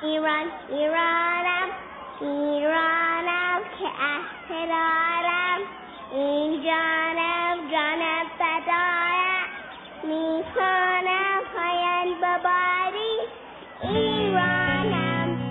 ایران ایرانم، ایرانم که احترارم، این جانم جانم فدایم، میخوانم پایان بباری ایرانم.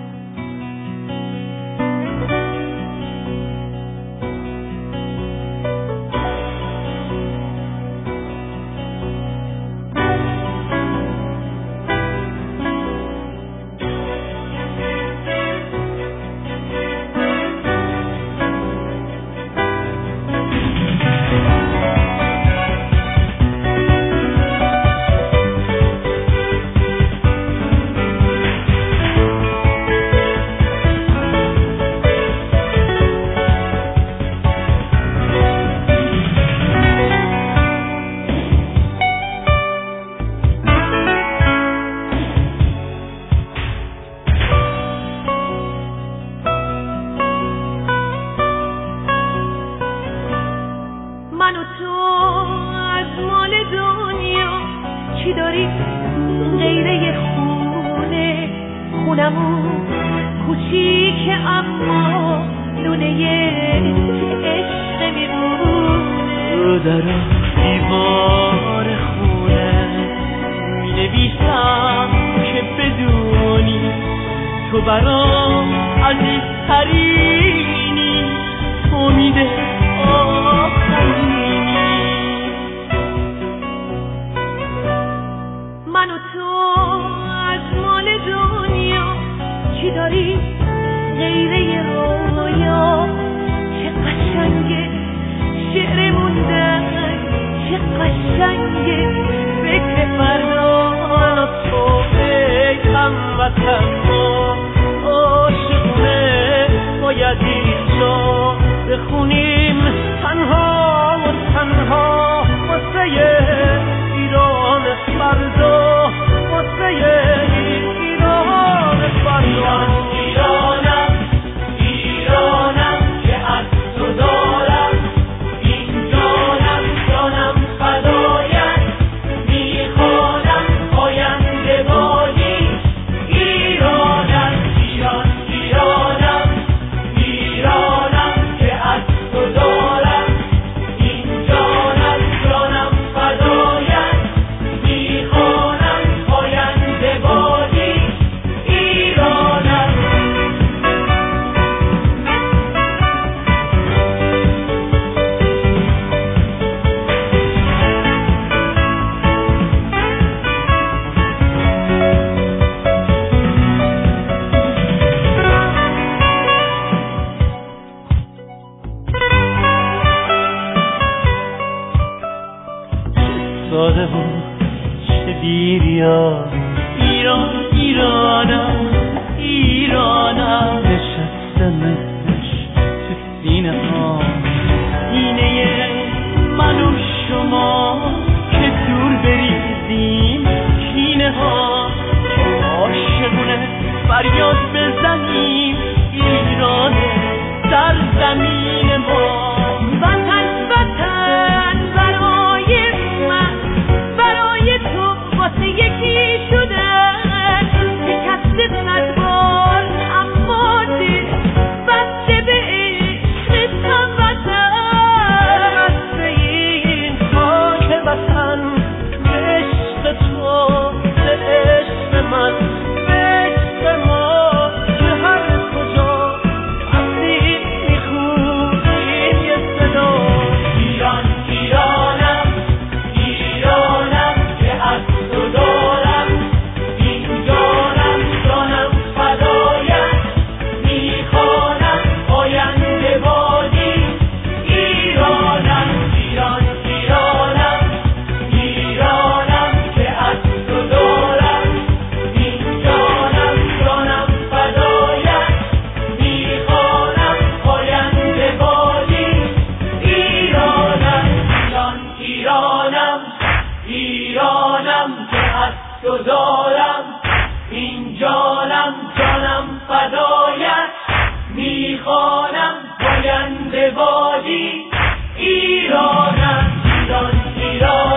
من و تو از مال دنیا چی داری غیره خونه؟ خونمون کوچیک اما لونه عشق میمونه. رو در دیوار خونه مینویسم که بدونی تو برام عزیزترینی، امید من و تو از مال دنیا چی داری غیره رویا؟ چه قشنگه شعر موندن، چه قشنگه فکر فردا. من و تو ای هموطن ما عاشقونه باید اینجا بخونیم تنها و تنها واسه ایران فردا، واسه ایران فردا. ایرانم ایرانم که از تو دارم، این جانم جانم فدایت، میخوانم آینده بادی ایرانم. ایران ایرانم ایرانم که از تو دارم، این جانم جانم فدایت، میخوانم آینده بادی ایرانم. ساده بود چه دیریا، ایران ایرانم ایرانم، نشسته مثلش تو سینه ها، سینه من و شما که دور بریزیم کینه ها، عاشقونه فریاد بزنیم ایرانه در زمین ما. وطن وطن برای من، برای تو واسه یکی شدن، شکست صد بار اما دل بسته به عشق هموطن. بسته این خاک وطن به عشق تو، به عشق من، به عشق ما، که هر کجا هستیم میخونیم یه صدا. ایران ایرانم ایرانم که از تو دارم، این جانم جانم فدایت، میخوانم آینده بادی ایرانم. ایران ایرانم ایرانم که از تو دارم، این جانم جانم فدایت، میخوانم آینده بادی ایرانم. ایران ایرانم ایرانم که از تو دارم، این جانم جانم فدایت، میخوانم آینده بادی ایرانم. ایران ایران